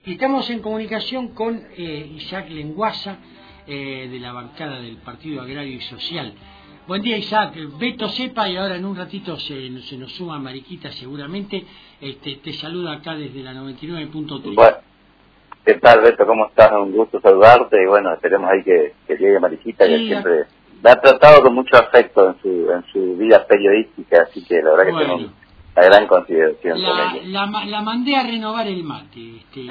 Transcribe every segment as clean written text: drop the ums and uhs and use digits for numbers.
Estamos en comunicación con Isaac Lenguaza, de la bancada del Partido Agrario y Social. Buen día, Isaac. Beto Cepa, y ahora en un ratito se nos suma Mariquita seguramente. Te saluda acá desde la 99.3. Bueno, ¿qué tal, Beto? ¿Cómo estás? Un gusto saludarte. Y bueno, esperemos ahí que llegue Mariquita, sí, que siempre la ha tratado con mucho afecto en su vida periodística, así que la verdad que tengo una gran consideración con ella. La mandé a renovar el mate, Sí.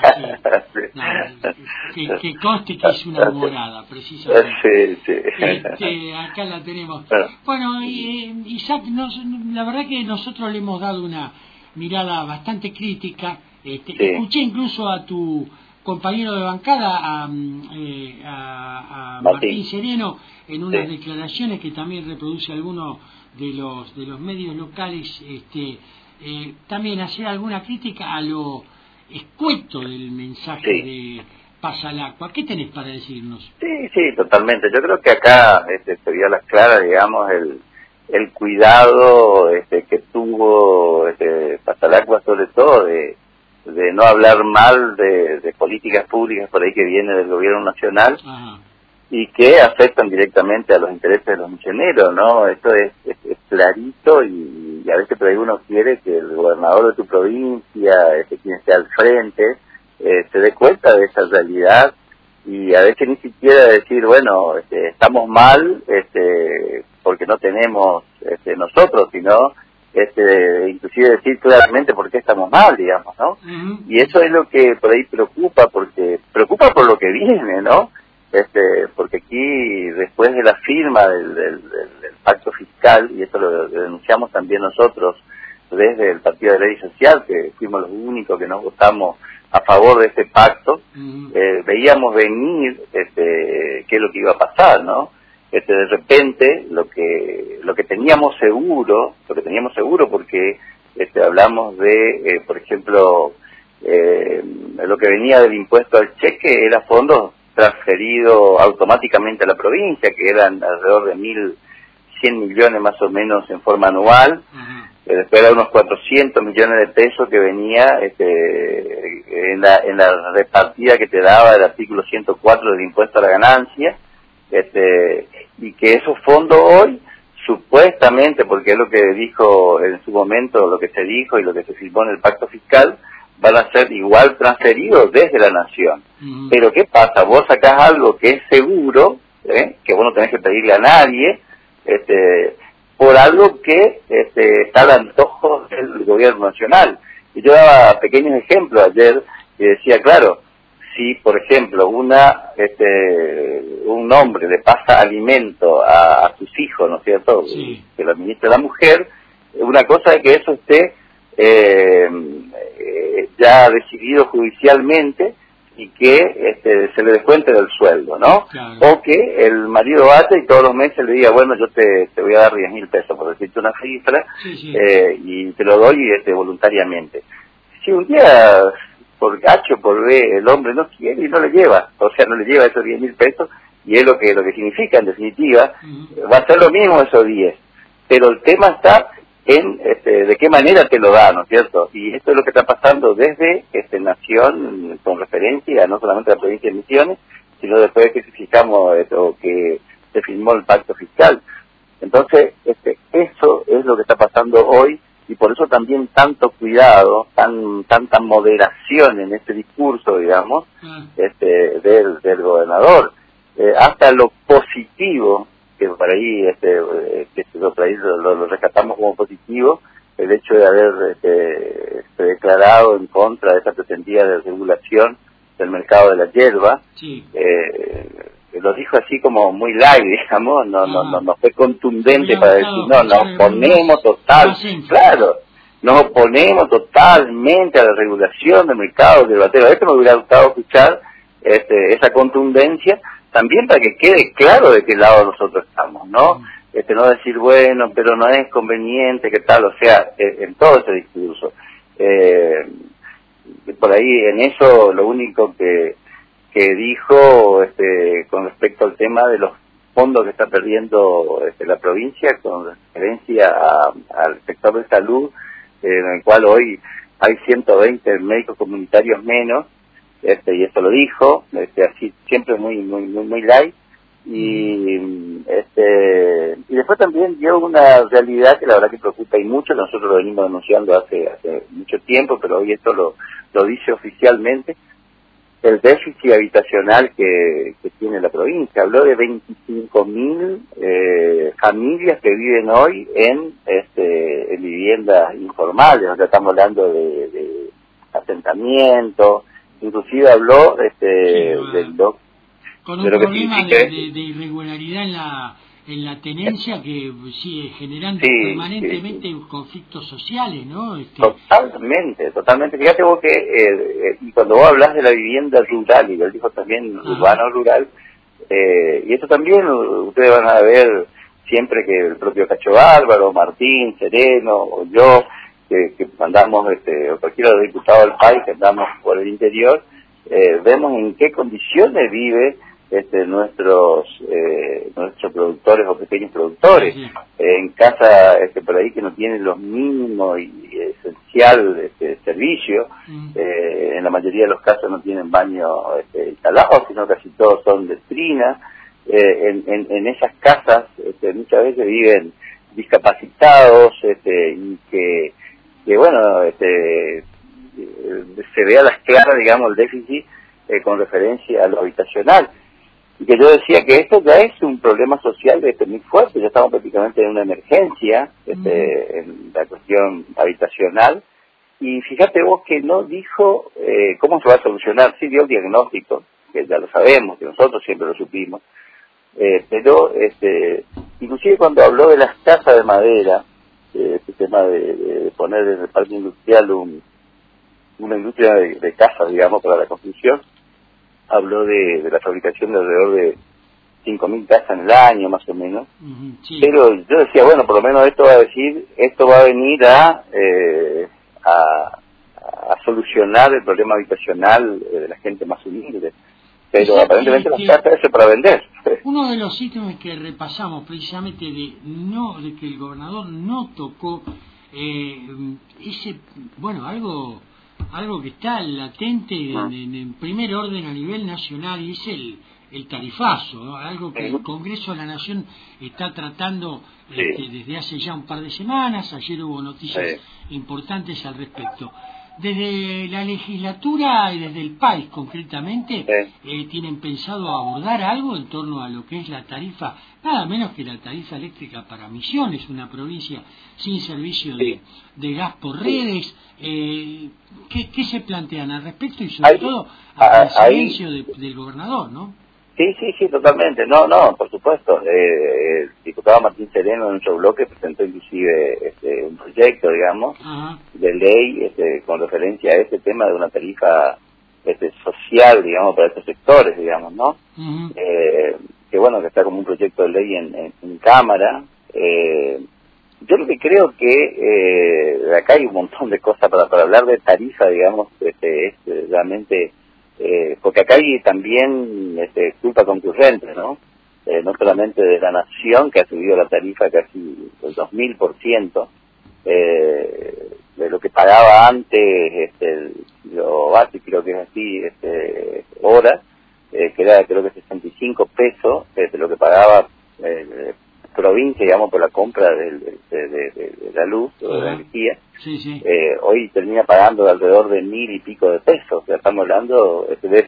que conste que es una morada, precisamente. Sí. Acá la tenemos. Bueno, Isaac, la verdad que nosotros le hemos dado una mirada bastante crítica. Sí. Escuché incluso a tu compañero de bancada, a Martín Sereno, en unas declaraciones que también reproduce alguno de los medios locales, también hacer alguna crítica a lo escueto del mensaje de Pasalacqua. ¿Qué tenés para decirnos? Sí, totalmente. Yo creo que acá se vio a las claras, digamos, el cuidado que tuvo Pasalacqua, sobre todo de no hablar mal de políticas públicas por ahí que viene del gobierno nacional. Ajá. Y que afectan directamente a los intereses de los misioneros, ¿no? Esto es clarito y a veces por ahí uno quiere que el gobernador de tu provincia, quien esté al frente, se dé cuenta de esa realidad y a veces ni siquiera decir, bueno, estamos mal porque no tenemos nosotros, sino inclusive decir claramente por qué estamos mal, digamos, ¿no? Uh-huh. Y eso es lo que por ahí preocupa, porque preocupa por lo que viene, ¿no? Porque aquí, después de la firma del pacto fiscal, y esto lo denunciamos también nosotros desde el Partido Agrario y Social, que fuimos los únicos que nos votamos a favor de este pacto, veíamos venir qué es lo que iba a pasar, ¿no? De repente, lo que teníamos seguro, porque hablamos de, por ejemplo, lo que venía del impuesto al cheque era fondos transferido automáticamente a la provincia, que eran alrededor de 1.100 millones más o menos en forma anual. Después eran unos 400 millones de pesos que venía en la repartida que te daba el artículo 104 del impuesto a la ganancia, y que esos fondos hoy, supuestamente, porque es lo que dijo en su momento, lo que se dijo y lo que se firmó en el pacto fiscal, van a ser igual transferidos desde la nación. Pero ¿qué pasa? Vos sacás algo que es seguro, que vos no tenés que pedirle a nadie, por algo que está al antojo del gobierno nacional. Y yo daba pequeños ejemplos ayer y decía, claro, si por ejemplo un hombre le pasa alimento a sus hijos, ¿no es cierto?, que lo administra la mujer, una cosa es que eso esté ya decidido judicialmente y que se le descuente del sueldo, ¿no? Claro. O que el marido vaya y todos los meses le diga, bueno, yo te voy a dar 10.000 pesos, por decirte una cifra, y te lo doy voluntariamente. Si un día, por H o por B, el hombre no quiere y no le lleva, o sea, no le lleva esos 10.000 pesos, y es lo que significa, en definitiva, va a ser lo mismo esos 10. Pero el tema está en de qué manera te lo da, ¿no es cierto? Y esto es lo que está pasando desde Nación, con referencia no solamente a la provincia de Misiones, sino después de que fijamos que se firmó el pacto fiscal. Entonces, eso es lo que está pasando hoy, y por eso también tanto cuidado, tanta moderación en este discurso, digamos, del gobernador. Hasta lo positivo, que por ahí lo rescatamos como positivo, el hecho de haber declarado en contra de esa pretendida desregulación del mercado de la hierba. Lo dijo así como muy light, digamos, no fue contundente para decir, nos oponemos nos oponemos totalmente a la regulación del mercado del batero. Esto me hubiera gustado escuchar esa contundencia, también para que quede claro de qué lado nosotros estamos, ¿no? No decir, bueno, pero no es conveniente, ¿qué tal? O sea, en todo ese discurso. Por ahí, en eso, lo único que dijo con respecto al tema de los fondos que está perdiendo la provincia con referencia al sector de salud, en el cual hoy hay 120 médicos comunitarios menos, y esto lo dijo, así siempre muy light, y después también dio una realidad que la verdad que preocupa y mucho, nosotros lo venimos denunciando hace mucho tiempo, pero hoy esto lo dice oficialmente, el déficit habitacional que tiene la provincia. Habló de 25.000 familias que viven hoy en viviendas informales, o sea, estamos hablando de asentamientos, inclusive habló con un problema de irregularidad en la tenencia que sigue generando permanentemente conflictos sociales, ¿no? Totalmente. Fíjate vos que, y cuando vos hablas de la vivienda rural, y él dijo también urbano-rural, y eso también ustedes van a ver siempre que el propio Cacho Bárbaro, Martín, Sereno, o yo, que andamos, o cualquiera de los diputados del país que andamos por el interior, vemos en qué condiciones vive nuestros productores o pequeños productores, en casa por ahí que no tienen los mínimos y esencial servicio, en la mayoría de los casos no tienen baño instalado, sino casi todos son letrinas, en esas casas muchas veces viven discapacitados, y que bueno, se ve a las claras, digamos, el déficit con referencia a lo habitacional. Y que yo decía que esto ya es un problema social muy fuerte, ya estamos prácticamente en una emergencia en la cuestión habitacional, y fíjate vos que no dijo cómo se va a solucionar. Sí dio el diagnóstico, que ya lo sabemos, que nosotros siempre lo supimos, pero inclusive cuando habló de las casas de madera, este tema de poner en el parque industrial una industria de casas, digamos, para la construcción, habló de la fabricación de alrededor de 5.000 casas en el año, más o menos. Pero yo decía, bueno, por lo menos esto va a venir a solucionar el problema habitacional de la gente más humilde. Pero aparentemente las casas es para vender. Uno de los ítems que repasamos precisamente de que el gobernador no tocó algo que está latente en primer orden a nivel nacional, y es el tarifazo, ¿no? Algo que el Congreso de la Nación está tratando desde hace ya un par de semanas. Ayer hubo noticias importantes al respecto. Desde la legislatura y desde el país concretamente, ¿tienen pensado abordar algo en torno a lo que es la tarifa, nada menos que la tarifa eléctrica para Misiones, una provincia sin servicio de gas por redes? ¿Qué se plantean al respecto y sobre todo al silencio del gobernador, no? Sí, totalmente. No, por supuesto. El diputado Martín Sereno en nuestro bloque presentó inclusive un proyecto, digamos, de ley con referencia a este tema de una tarifa social, digamos, para estos sectores, digamos, ¿no? Que bueno, que está como un proyecto de ley en Cámara. Yo lo que creo que acá hay un montón de cosas para hablar de tarifa, digamos, es realmente... porque acá hay también culpa concurrente, ¿no? No solamente de la nación, que ha subido la tarifa casi el 2000%, de lo que pagaba antes, lo básico, creo que es así, hora, que era creo que 65 pesos, de lo que pagaba provincia, digamos, por la compra de la luz o de la energía. Hoy termina pagando de alrededor de 1.000 y pico de pesos. O sea, estamos hablando de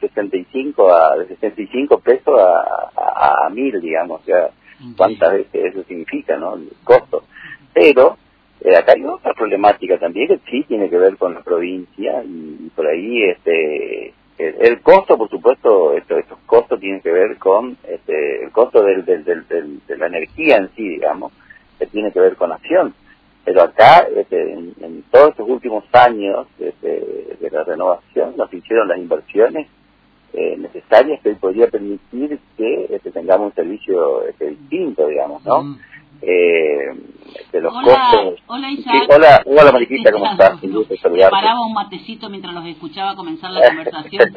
65 pesos a 1.000, digamos. O sea, cuántas veces eso significa, ¿no? El costo. Pero acá hay otra problemática también que sí tiene que ver con la provincia, y por ahí el costo, por supuesto, estos costos tienen que ver con el costo de la energía en sí, digamos, que tiene que ver con la acción. Pero acá, en todos estos últimos años de la renovación, nos hicieron las inversiones necesarias que podría permitir que tengamos un servicio distinto, digamos, ¿no? De los costos. Hola Isaac. Hola Mariquita, ¿cómo estás? Preparaba un matecito mientras los escuchaba comenzar la conversación.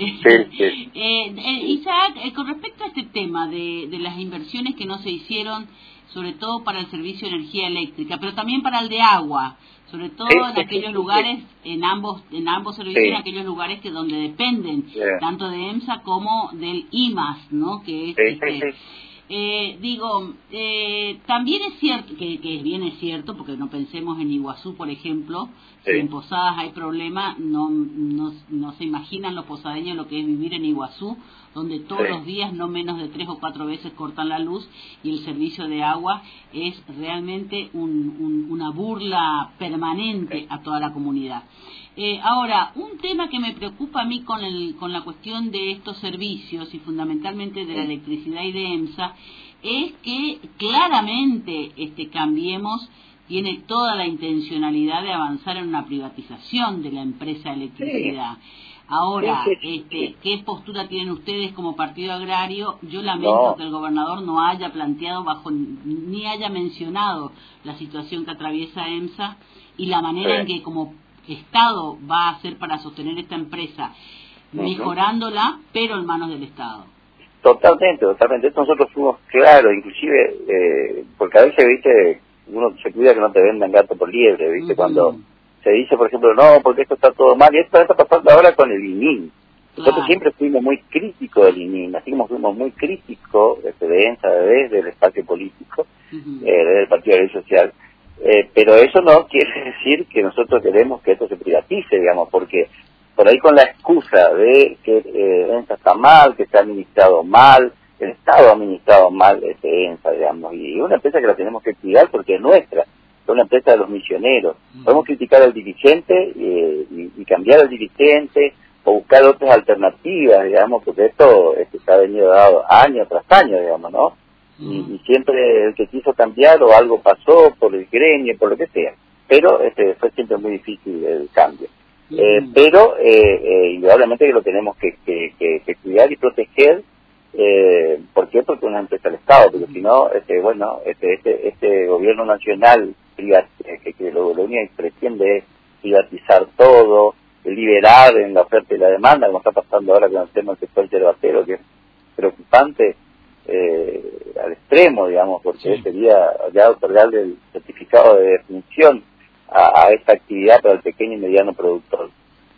Isaac, con respecto a este tema de las inversiones que no se hicieron, sobre todo para el servicio de energía eléctrica, pero también para el de agua, sobre todo en aquellos lugares, en ambos servicios, en aquellos lugares que donde dependen tanto de EMSA como del IMAS, ¿no? Que es también es cierto, que bien es cierto, porque no pensemos en Iguazú, por ejemplo, si en Posadas hay problema, no se imaginan los posadeños lo que es vivir en Iguazú, donde todos los días no menos de 3 o 4 veces cortan la luz y el servicio de agua es realmente una burla permanente a toda la comunidad. Ahora, un tema que me preocupa a mí con la cuestión de estos servicios y fundamentalmente de la electricidad y de EMSA es que claramente Cambiemos tiene toda la intencionalidad de avanzar en una privatización de la empresa de electricidad. Ahora, ¿qué postura tienen ustedes como partido agrario? Yo lamento que el gobernador no haya planteado ni haya mencionado la situación que atraviesa EMSA y la manera en que como Estado va a hacer para sostener esta empresa, mejorándola, pero en manos del Estado. Totalmente. Esto nosotros fuimos claros, inclusive, porque a veces, viste, uno se cuida que no te vendan gato por liebre, viste, cuando se dice, por ejemplo, no, porque esto está todo mal, y esto está pasando ahora con el ININ. Nosotros siempre fuimos muy críticos del ININ, así como fuimos muy críticos de EMSA, desde el espacio político, desde el Partido Agrario Social. Pero eso no quiere decir que nosotros queremos que esto se privatice, digamos, porque por ahí con la excusa de que EMSA está mal, que se ha administrado mal, el Estado ha administrado mal EMSA, digamos, y es una empresa que la tenemos que cuidar porque es nuestra, es una empresa de los misioneros. Podemos criticar al dirigente y cambiar al dirigente o buscar otras alternativas, digamos, porque esto se ha venido dado año tras año, digamos, ¿no? Y siempre el que quiso cambiar o algo pasó por el gremio, por lo que sea, pero fue siempre muy difícil el cambio. Pero indudablemente que lo tenemos que cuidar y proteger. ¿Por qué? Porque es una empresa del Estado, porque si no, este gobierno nacional que lo único que pretende es privatizar todo, liberar en la oferta y la demanda, como está pasando ahora con el tema del sector yerbatero, que es preocupante al extremo, digamos, porque sería ya otorgarle el certificado de definición a esta actividad para el pequeño y mediano productor.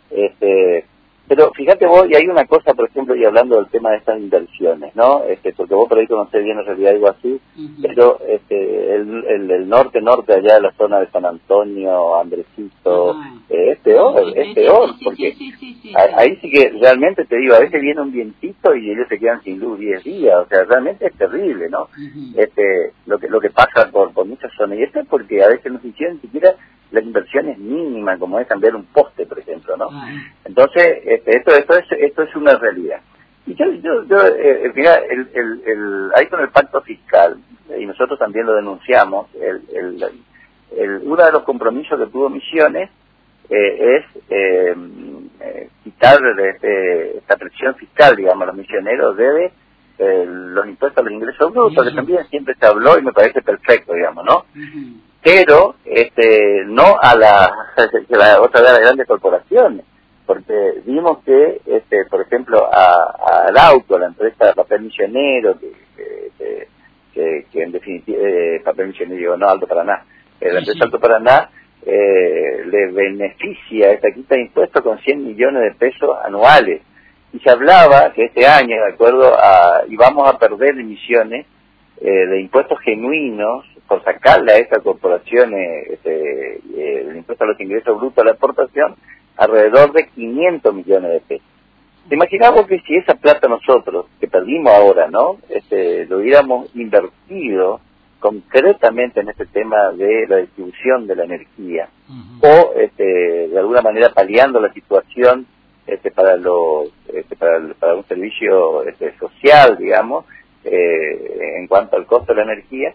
Pero fíjate vos, y hay una cosa, por ejemplo, y hablando del tema de estas inversiones, ¿no? Porque vos por ahí conocés bien la realidad de Iguazú, pero el norte allá de la zona de San Antonio, Andresito, es peor, porque ahí sí que realmente te digo, a veces viene un vientito y ellos se quedan sin luz 10 días, o sea, realmente es terrible, ¿no? Lo que pasa por muchas zonas, y esto es porque a veces no se hicieron ni siquiera las inversiones mínimas, como es cambiar un poste, por ejemplo, ¿no? Entonces, esto es una realidad. Y yo mira, ahí con el pacto fiscal, y nosotros también lo denunciamos, uno de los compromisos que tuvo Misiones es quitar esta presión fiscal, digamos, a los misioneros debe los impuestos a los ingresos brutos, que también siempre se habló y me parece perfecto, digamos, ¿no? Pero no a la otra de las grandes corporaciones, porque vimos que por ejemplo a Arauco, la empresa de papel misionero que en definitiva papel misionero, no Alto Paraná, la empresa Alto Paraná le beneficia esta quita de impuestos con 100 millones de pesos anuales, y se hablaba que este año, de acuerdo íbamos a perder emisiones de impuestos genuinos por sacarle a esta corporación el impuesto a los ingresos brutos a la exportación, alrededor de 500 millones de pesos. ¿Te imaginamos que si esa plata nosotros, que perdimos ahora, ¿no? Lo hubiéramos invertido concretamente en este tema de la distribución de la energía, o de alguna manera paliando la situación para un servicio social, digamos, en cuanto al costo de la energía,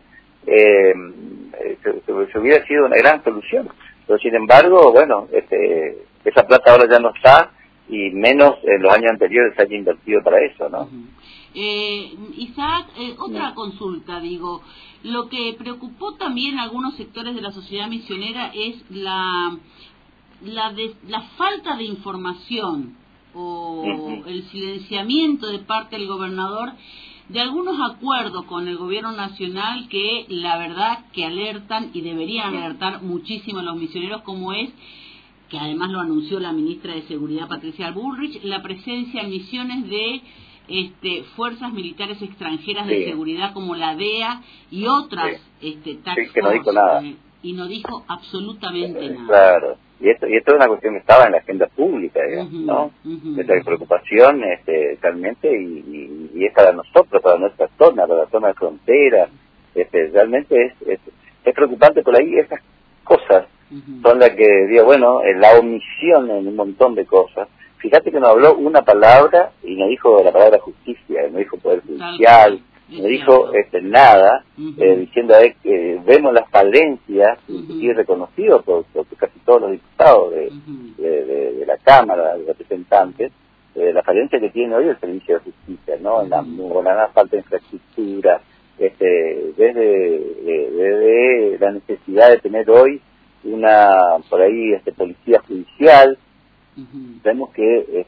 se hubiera sido una gran solución. Pero sin embargo, bueno, esa plata ahora ya no está, y menos en los años anteriores se haya invertido para eso, ¿no? Isaac, otra consulta, digo, lo que preocupó también a algunos sectores de la sociedad misionera es la falta de información o el silenciamiento de parte del gobernador de algunos acuerdos con el gobierno nacional que la verdad que alertan y deberían alertar muchísimo a los misioneros, como es, que además lo anunció la ministra de Seguridad Patricia Bullrich, la presencia en misiones de fuerzas militares extranjeras de seguridad como la DEA y otras task que no dijo nada. Y no dijo absolutamente nada. Claro, y esto es una cuestión que estaba en la agenda pública, digamos, ¿no? Esta preocupación realmente, y es para nosotros, para nuestra zona, para la zona de frontera, realmente es preocupante. Por ahí esas cosas son las que, digo, bueno, la omisión en un montón de cosas. Fíjate que no habló una palabra y no dijo la palabra justicia, no dijo poder judicial, no dijo nada, diciendo que vemos las falencias, y reconocido por casi todos los diputados de la Cámara de Representantes, la falencia que tiene hoy el servicio de justicia, ¿no? En la falta de infraestructura, desde la necesidad de tener hoy por ahí policía judicial. Vemos que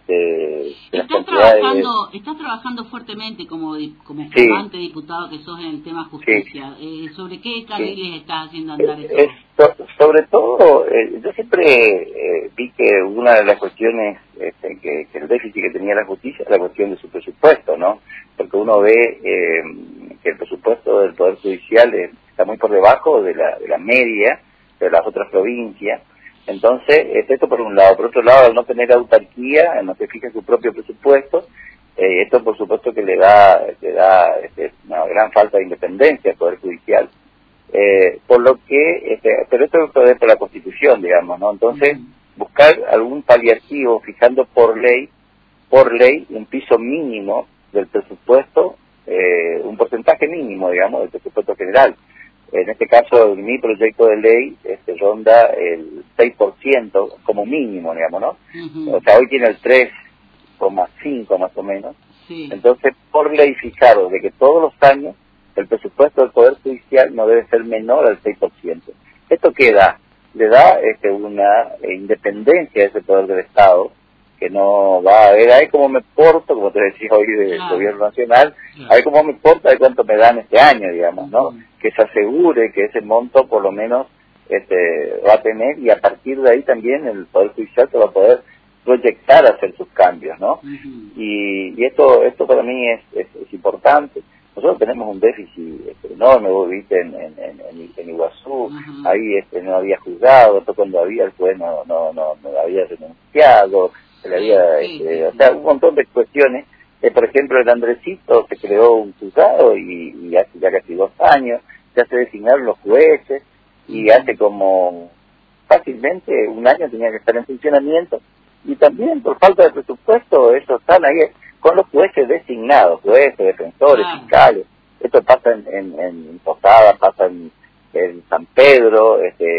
estás trabajando fuertemente como flamante diputado que sos en el tema justicia. ¿Sobre qué carriles estás haciendo andar eso? Sobre todo, yo siempre vi que una de las cuestiones que el déficit que tenía la justicia es la cuestión de su presupuesto, ¿no? Porque uno ve que el presupuesto del Poder Judicial está muy por debajo de la media de las otras provincias. Entonces, esto por un lado. Por otro lado, al no tener autarquía, no se fija en su propio presupuesto, esto por supuesto que le da una gran falta de independencia al Poder Judicial. Por lo que, pero esto es por la Constitución, digamos, ¿no? Entonces, buscar algún paliativo fijando por ley, un piso mínimo del presupuesto, un porcentaje mínimo, digamos, del presupuesto general. En este caso, mi proyecto de ley ronda el 6% como mínimo, digamos, ¿no? O sea, hoy tiene el 3,5 más o menos. Entonces, por ley fijaron de que todos los años el presupuesto del Poder Judicial no debe ser menor al 6%. ¿Esto qué da? Le da una independencia a ese poder del Estado, que no va a ver, a ver cómo me porto, como te decía hoy del gobierno nacional, a ver cómo me porto, a ver cuánto me dan este año, digamos, ¿no? Que se asegure que ese monto por lo menos va a tener, y a partir de ahí también el Poder Judicial se va a poder proyectar a hacer sus cambios, ¿no? Y esto para mí es importante. Nosotros tenemos un déficit enorme, vos viste en Iguazú, ahí no había juzgado, cuando había el juez no había renunciado, se le había, o sea, un montón de cuestiones. Por ejemplo, en Andresito se creó un juzgado y hace ya casi 2 años, ya se designaron los jueces, y hace como fácilmente 1 año tenía que estar en funcionamiento, y también por falta de presupuesto, ellos están ahí con los jueces designados, jueces, defensores, fiscales. Esto pasa en Posada, pasa en San Pedro,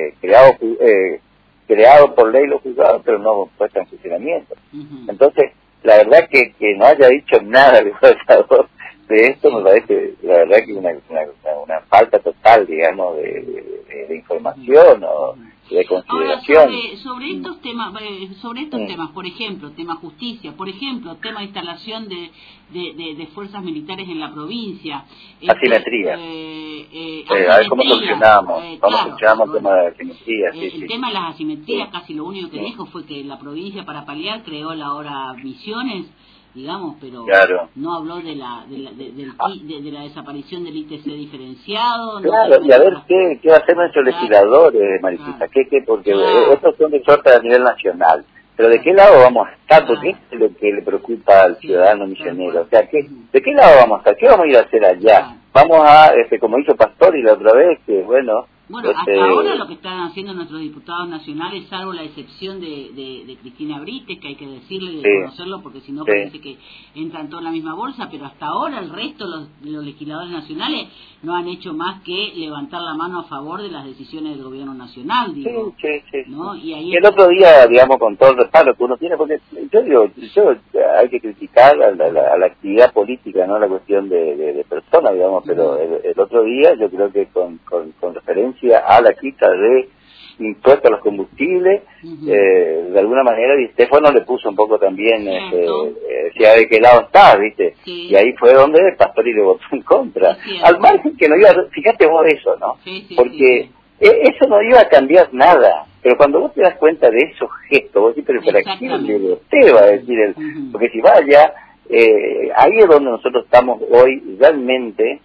creado por ley los juzgados, pero no puesta en funcionamiento. Entonces, la verdad que no haya dicho nada el gobernador de esto, me parece, la verdad que una falta total, digamos, de información o de consideración. Ahora, sobre estos temas, temas, por ejemplo, tema justicia, por ejemplo, tema de instalación de fuerzas militares en la provincia. Asimetría. A ver cómo solucionamos, el tema de la asimetría. El tema de las asimetrías, casi lo único que dijo fue que la provincia, para paliar, creó ahora Misiones, digamos, pero no habló de la desaparición del ITC diferenciado. Claro, y a ver qué va a hacer nuestro legislador, Maricita, porque estos son de suerte a nivel nacional, pero ¿de qué lado vamos a estar? Porque esto es lo que le preocupa al ciudadano misionero, o sea, ¿de qué lado vamos a estar? ¿Qué vamos a ir a hacer allá? Vamos a, como hizo Pastori la otra vez, que bueno, hasta ahora lo que están haciendo nuestros diputados nacionales, salvo la excepción de Cristina Brites, que hay que decirle, de conocerlo, porque si no parece que entran todos en la misma bolsa, pero hasta ahora el resto, los legisladores nacionales, no han hecho más que levantar la mano a favor de las decisiones del gobierno nacional, digo. ¿No? Y ahí el otro día, digamos, con todo el respaldo que uno tiene, porque yo hay que criticar a la actividad política, no la cuestión de personas, digamos, pero el otro día yo creo que con referencia a la quita de impuesto a los combustibles, de alguna manera Di Stéfano le puso un poco también, decía de qué lado está, ¿viste? Sí. Y ahí fue donde Pastori le votó en contra. Al margen que no iba, fíjate vos eso, ¿no? Porque eso no iba a cambiar nada. Pero cuando vos te das cuenta de esos gestos, vos decís, pero ¿para qué le va a decir él? Porque si vaya, ahí es donde nosotros estamos hoy realmente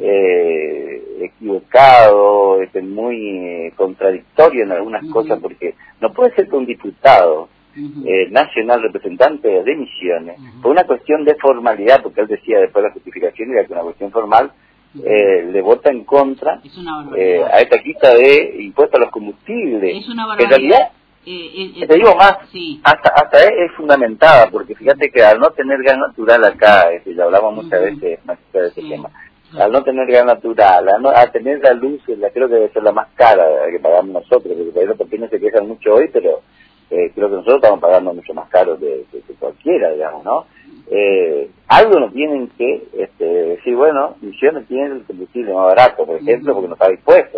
equivocado, muy contradictorio en algunas cosas, porque no puede ser que un diputado nacional, representante de Misiones, por una cuestión de formalidad, porque él decía después de la justificación era que una cuestión formal, le vota en contra a esta quita de impuestos a los combustibles. Es una en realidad, te digo más, hasta es fundamentada, porque fíjate que al no tener gas natural acá, ya hablamos muchas veces más de ese tema, al no tener gas natural, a tener la luz, creo que debe ser la más cara que pagamos nosotros, porque los pequeños se quejan mucho hoy, pero creo que nosotros estamos pagando mucho más caro que cualquiera, digamos, ¿no? Algo nos tienen que decir, bueno, Misiones tiene el combustible más barato, por ejemplo, porque no está dispuesto.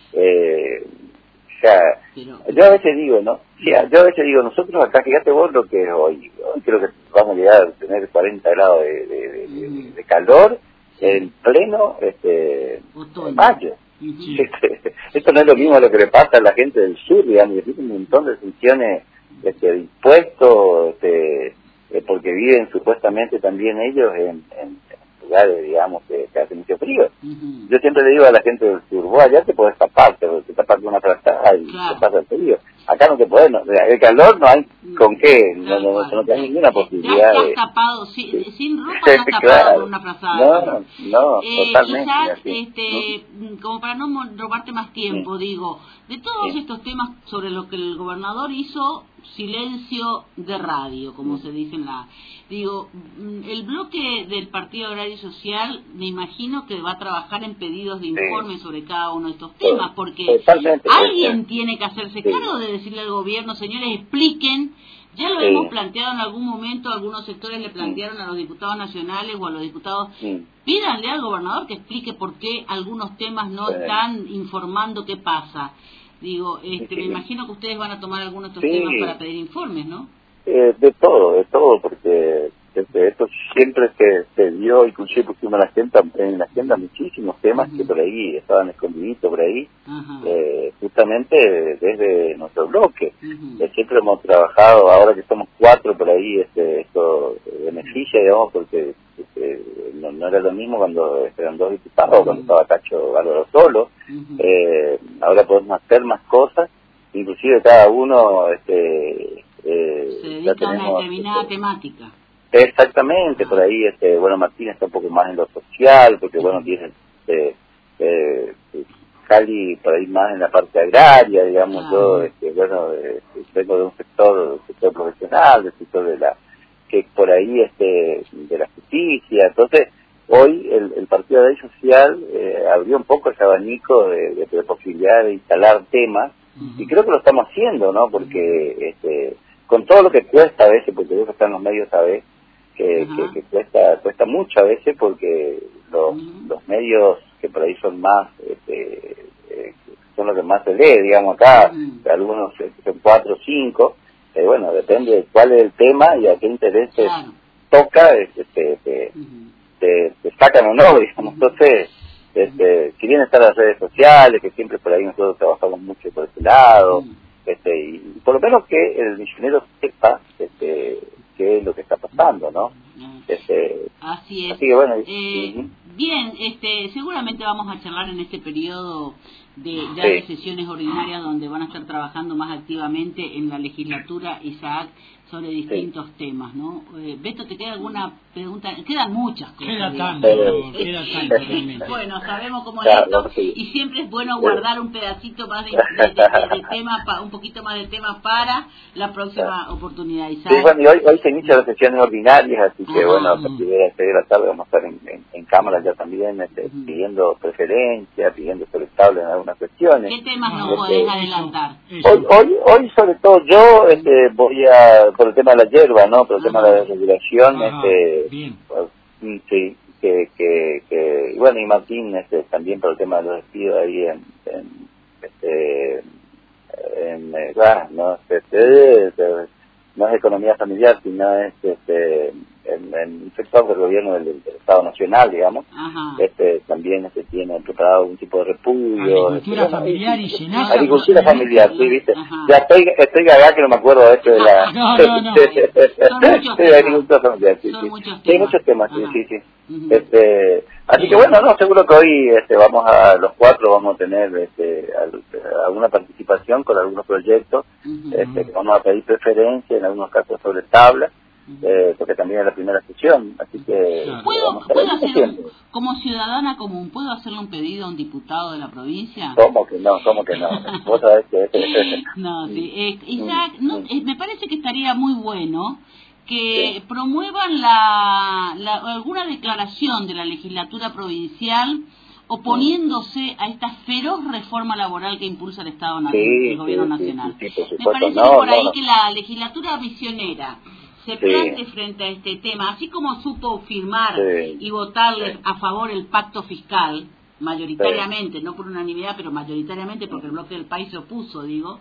Yo a veces digo, ¿no? Yo a veces digo, nosotros acá, fíjate vos lo que es hoy creo que vamos a llegar a tener 40 grados de calor en pleno mayo. Esto no es lo mismo a lo que le pasa a la gente del sur, digamos, que tiene un montón de funciones de impuestos, porque viven supuestamente también ellos en lugares, digamos, que hacen mucho frío. Yo siempre le digo a la gente del sur, vos allá te podés tapar, te tapar con una frazada y te pasa el frío. Acá no te podés, el calor no hay con qué, no tenés ninguna posibilidad de... tapado, sin ropa estás tapado con una frazada. No, totalmente. Quizás, como para no robarte más tiempo, digo, de todos estos temas sobre los que el gobernador hizo silencio de radio, como se dice en la... Digo, el bloque del Partido Agrario Social, me imagino que va a trabajar en pedidos de informes sobre cada uno de estos temas, porque alguien tiene que hacerse cargo de decirle al gobierno, señores, expliquen, ya lo hemos planteado en algún momento, algunos sectores le plantearon a los diputados nacionales o a los diputados, pídanle al gobernador que explique por qué algunos temas no están informando qué pasa. Digo, me imagino que ustedes van a tomar algunos de estos temas para pedir informes, ¿no? De todo, porque esto siempre se dio, inclusive pusimos en la agenda muchísimos temas que por ahí estaban escondiditos por ahí, justamente desde nuestro bloque. Siempre hemos trabajado, ahora que somos 4 por ahí, esto beneficia, digamos, porque no era lo mismo cuando eran 2 diputados, cuando estaba Cacho Bárbaro solo. Ahora podemos hacer más cosas, inclusive cada uno se dedica a una determinada temática. Exactamente, por ahí, bueno, Martín está un poco más en lo social, porque bueno, tiene Cali por ahí más en la parte agraria, digamos. Yo, bueno, vengo de un sector profesional, del sector que por ahí, de la justicia. Entonces, hoy el Partido Agrario Social abrió un poco ese abanico de posibilidad de instalar temas, y creo que lo estamos haciendo, ¿no? Porque, con todo lo que cuesta a veces, porque vos que están los medios, sabés, que cuesta mucho a veces, porque los medios que por ahí son más, son los que más se lee, digamos, acá, algunos son 4 o 5, bueno, depende de cuál es el tema y a qué intereses toca, te sacan o no, digamos. Entonces, si bien están las redes sociales, que siempre por ahí nosotros trabajamos mucho por ese lado, y por lo menos que el misionero sepa qué es lo que está pasando, ¿no? Así es. Así que bueno, bien, seguramente vamos a charlar en este periodo de sesiones ordinarias donde van a estar trabajando más activamente en la legislatura, Isaac, sobre distintos temas, ¿no? Beto, ¿te queda alguna pregunta? Quedan muchas cosas. Queda tanto realmente. Bueno, sabemos cómo es esto, y siempre es bueno guardar un pedacito más de tema, un poquito más de temas para la próxima oportunidad, Isaac. Sí, bueno, y hoy se inician las sesiones ordinarias, así que bueno, a partir de las 6 de la tarde vamos a estar en cámara ya también, pidiendo preferencia, pidiendo ser estable en algunas cuestiones. ¿Qué temas nos podés adelantar? Hoy sobre todo yo voy a, por el tema de la hierba, ¿no? Por el tema de la regulación, sí, y bueno, y Martín también por el tema de los despidos ahí no es economía familiar, sino es en un sector del gobierno del Estado Nacional, digamos. También tiene preparado un tipo de repudio. Agricultura familiar y Senasa. Agricultura familiar, sí, viste. Ya estoy cagada que no me acuerdo de esto de la... No. Agricultura familiar, sí. Hay muchos temas, sí. Así que bueno, seguro que hoy los cuatro vamos a tener alguna participación con algunos proyectos, que vamos a pedir preferencia, en algunos casos sobre tabla, porque también es la primera sesión, así que... ¿Puedo como ciudadana común, ¿puedo hacerle un pedido a un diputado de la provincia? ¿Cómo que no? Vos sabés que... No, sí. Isaac, me parece que estaría muy bueno que promuevan alguna declaración de la legislatura provincial oponiéndose a esta feroz reforma laboral que impulsa el Estado nacional, el gobierno nacional. Sí, por me parece que por ahí que la legislatura misionera se plante frente a este tema, así como supo firmar y votarle a favor el pacto fiscal, mayoritariamente, no por unanimidad, pero mayoritariamente porque el bloque del país se opuso, digo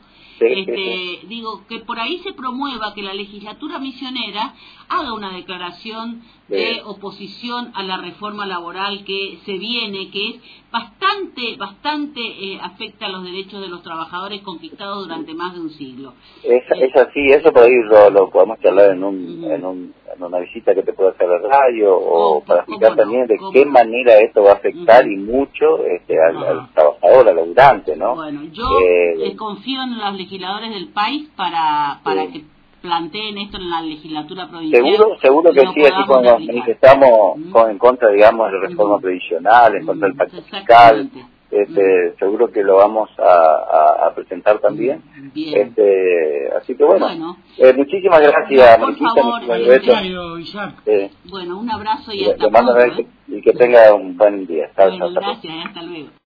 que por ahí se promueva que la legislatura misionera haga una declaración de oposición a la reforma laboral que se viene, que es bastante afecta a los derechos de los trabajadores conquistados durante más de un siglo. Es así, eso por ahí lo podemos charlar en una visita que te pueda hacer al radio, o para explicar también de qué manera esto va a afectar y mucho al trabajador, al laburante, ¿no? Bueno, yo confío en los legisladores del país para que planteen esto en la legislatura provincial. Seguro que sí, así cuando nos manifestamos en contra, digamos, de la reforma previsional, en contra del pacto fiscal, seguro que lo vamos a presentar también. Bien. Así que bueno, muchísimas gracias, Mariquita. Bueno, un abrazo y hasta pronto. Y que tenga un buen día. Gracias, hasta luego.